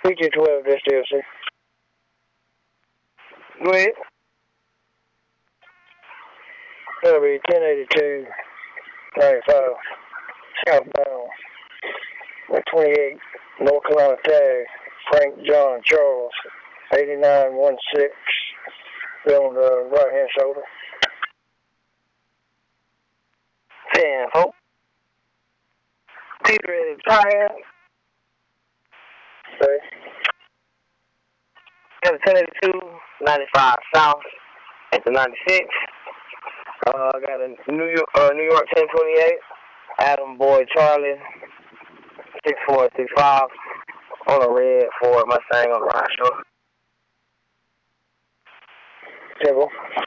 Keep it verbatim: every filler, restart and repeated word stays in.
P Q twelve this D L C. Go ahead. That'll be ten eighty-two ninety-five. Southbound. twenty-eight. North Carolina tag. Frank John Charles. eighty-nine one six. On the right hand shoulder. ten four. Peter is tired. Okay. ten eighty-two ninety-five South at the ninety-six. Uh, I got a New York, uh, New York ten twenty-eight. Adam Boyd Charlie. six four six five. On a red Ford Mustang on the right shoulder. Table.